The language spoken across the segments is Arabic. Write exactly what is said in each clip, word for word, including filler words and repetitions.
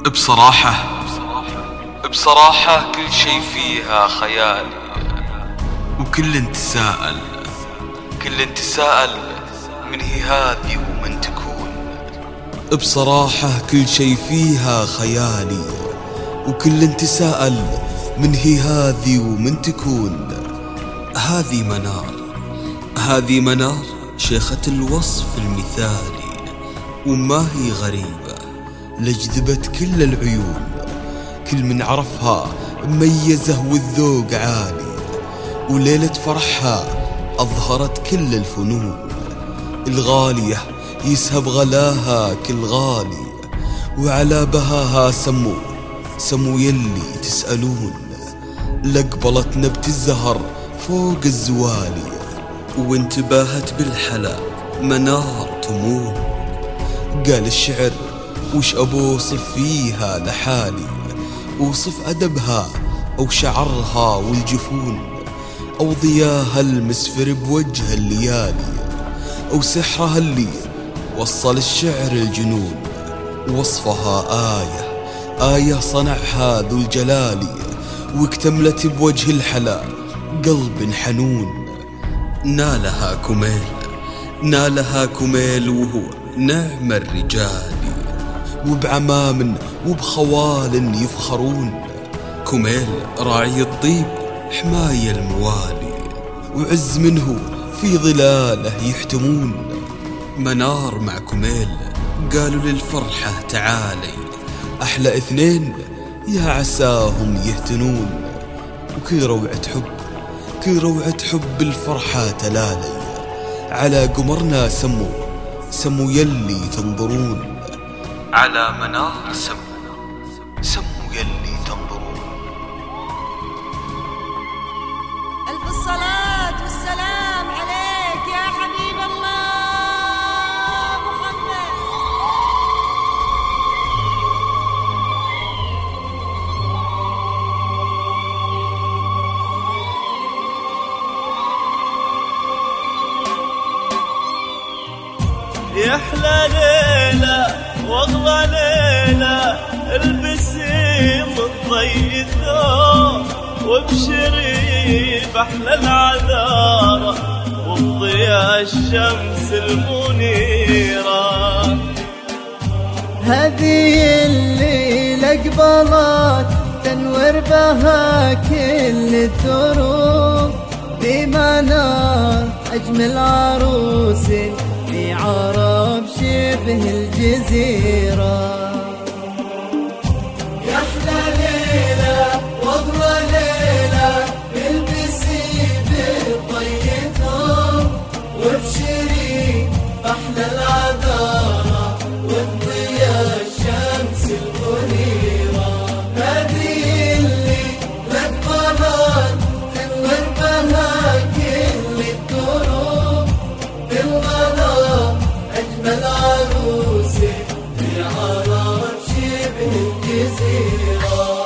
بصراحة بصراحة كل شي فيها خيالي، وكل تساءل كل تساءل من هي هذه ومن تكون. بصراحة كل شي فيها خيالي، وكل تساءل من هي هذه ومن تكون. هذه منار هذه منار شيخة الوصف المثالي، وما هي غريبة لجذبت كل العيون. كل من عرفها ميزه والذوق عالي، وليلة فرحها أظهرت كل الفنون. الغالية يسهب غلاها كل غالي، وعلى بهاها سمو سمو يلي تسألون. لقبلت نبت الزهر فوق الزوالي، وانتباهت بالحلا منار تمون. قال الشعر وش أبوصف فيها لحالي، وصف أدبها أو شعرها والجفون، أو ضياها المسفر بوجه الليالي، أو سحرها اللي وصل الشعر الجنون. وصفها آية آية صنعها ذو الجلال، واكتملت بوجه الحلا قلب حنون. نالها كميل نالها كميل وهو نعم الرجال، وبعمام وبخوال يفخرون. كميل راعي الطيب حماية الموالي، وعز منه في ظلاله يحتمون. منار مع كميل قالوا للفرحة تعالي، أحلى اثنين يا عساهم يهتنون. وكل روعة حب كل روعة حب الفرحة تلالي، على قمرنا سمو سمو يلي تنظرون. على منار سمو سمو يلي تنظرون. ألف الصلاة والسلام عليك يا حبيب الله محمد. يحلى ليلة واغلى ليلة، البسي من ضي الثوب، وابشري بأحلى العذارة وبضياء الشمس المنيرة. هذه الليلة قبلت تنور بها كل الدروب، بمنار أجمل عروس في عرب شبه الجزيرة. يحلى ليلة واغلى ليلة، البسي بالطي ثوب، وابشري بأحلى العذارى وبضياء الشمس المنيرة. هذه اللي لقبلت تنور بها كل الدروب، بالغلا أجمل عروس في عرب شبه الجزيرة.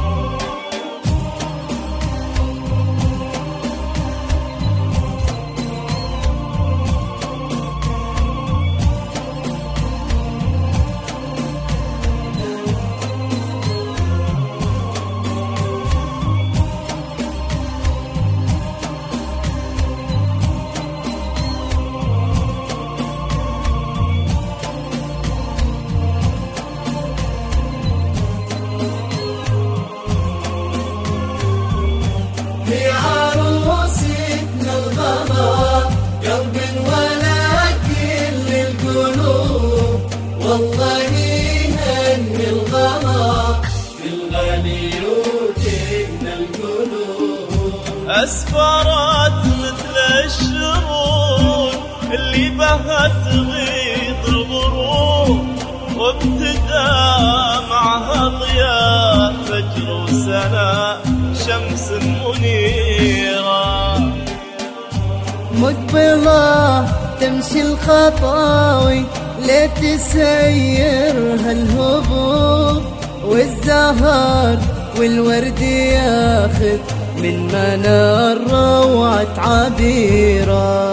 في عروستنا الغلا قلب ولا كل القلوب، والله يهني الغلا بالغالي يوجهنا القلوب. أسفرت مثل الشرور اللي بها تغيض الغروب، وابتدى معها ضياء فجر وسناء شمس منيرة. مقبلة تمشي الخطاوي لتسيرها الهبوب، والزهر والورد ياخذ من منار روعة عبيرة.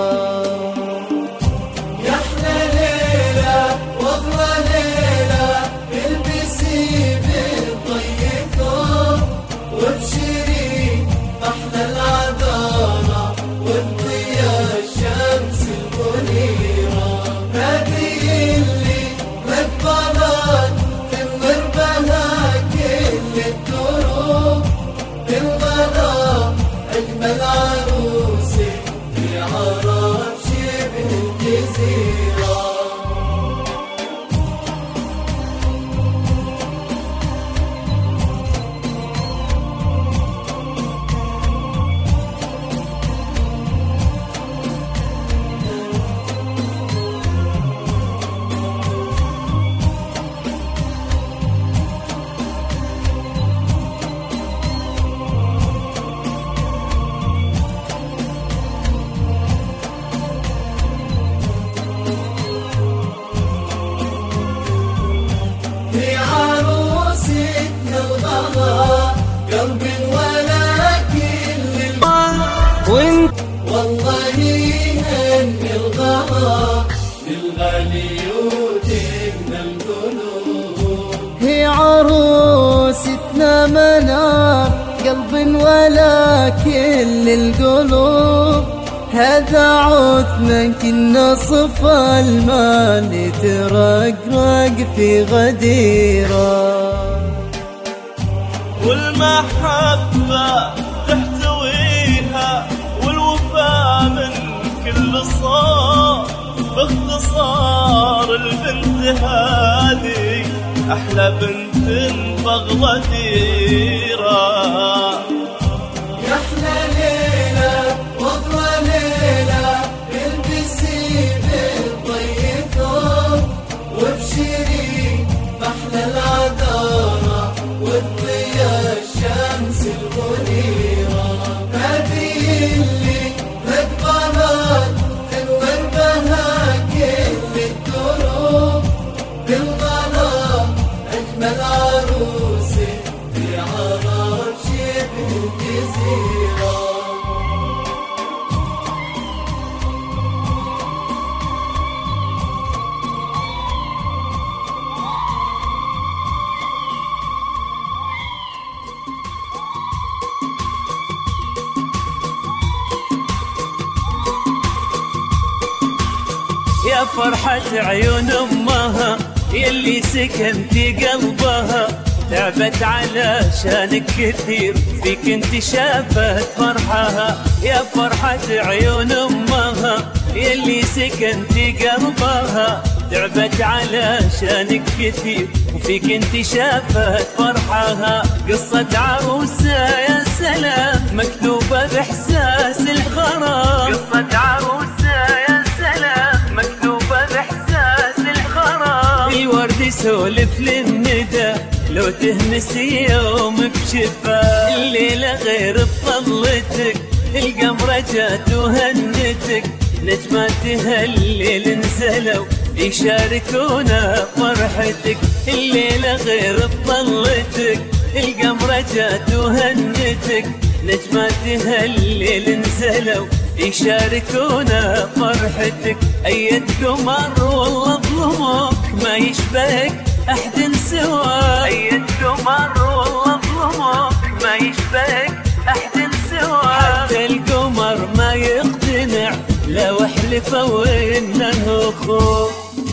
يحلى ليلة واغلى ليلة، البسي الجزيرة. في عروستنا الغلا قلب ولا كل وانت والله يهني الغلا للغالي يودينا القلوب. هي عروستنا منار قلب ولا كل القلوب. هذا عثمان كنا صفى المال ترقرق في غديرة. والمحبة تحتويها والوفاء من كل صوت. باختصار البنت هذه أحلى بنت بغديرة. يا أحلى ليلة وأغلى ليلة البسي بالضي ثوب وابشري بأحلى العذارى والضيا الشمس المنيرة. هذه اللي رقبها تنور بها كل الدروب. بالغلا أجمل عروسة في عرب شبه الجزيرة. يا فرحة عيون أمها يلي سكنتي قلبها. تعبت علشانك كثير فيك انت شافت فرحها. يا فرحة عيون أمها يلي سكنتي قلبها. تعبت علشانك كثير وفيك انت شافت فرحها. قصة عروسة يا سلام مكتوبة بإحساس الغرام. قصة عروسة يا سلام مكتوبة بإحساس الغرام. الورد يسولف للندى لو تهنسي يوم بشفا. الليلة غير بطلتك القمرة جات وهنتك. نجمات هالليل نزلوا يشاركونا فرحتك. الليلة غير بطلتك القمرة جات وهنتك. نجمات هالليل نزلوا يشاركونا فرحتك. أيد قمر والله ظلمك ما يشبهك أحد سواك. أيد قمر والله ظلمك ما يشبهك أحد سواك. حتى القمر ما يقتنع لو احلفوا إنه أخوك.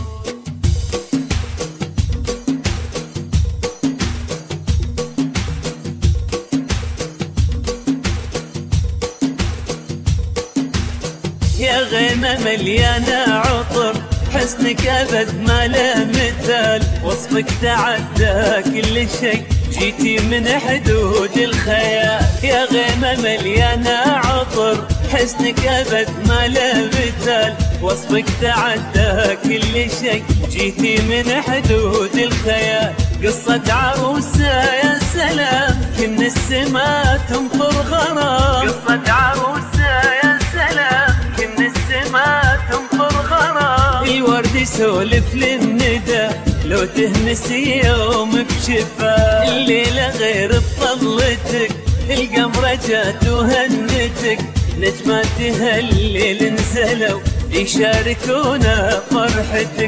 يا غيمة مليانة عطر حسنك أبد ما له مثال. وصفك تعدى كل شيء جيتي من حدود الخيال. يا غيمة مليانة عطر حسنك أبد ما له مثال. وصفك تعدى كل شيء جيتي من حدود الخيال. قصة عروسة يا سلام كن السما تمطر غرام. قصة عروسة يا سلام كن السما تمطر غرام. الورد يسولف للندى لو تهنسي يوم بشفا. الليلة غير بطلتك القمرة جات وهنتك. نجمات هالليل نزلوا يشاركونا فرحتك.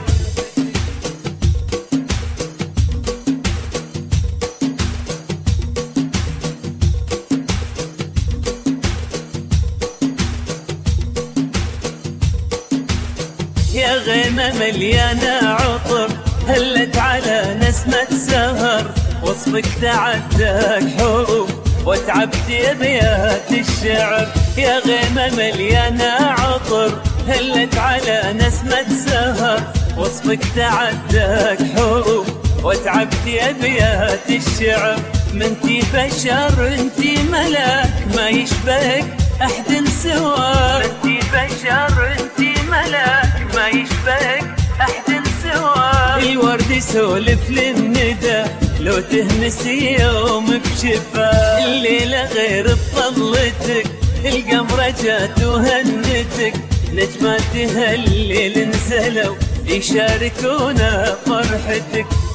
يا غيمة مليانة عطر هلت على نسمة سهر. وصفك تعداك حروف وتعبت أبيات الشعر. يا غيمة مليانة عطر هلت على نسمة نسمة سهر، وصفك تعداك حروف وتعبتي أبيات الشعر. منتي بشر انتي ملاك ما يشبهك أحد سواك، منتي بشر انتي ملاك ما يشبهك أحد سواك. الورد يسولف للندى لو تهمسي يوم بشفا، الليلة غير بطلتك القمرة جات وهنتك، نجمات هالليل نزلوا يشاركونا فرحتك.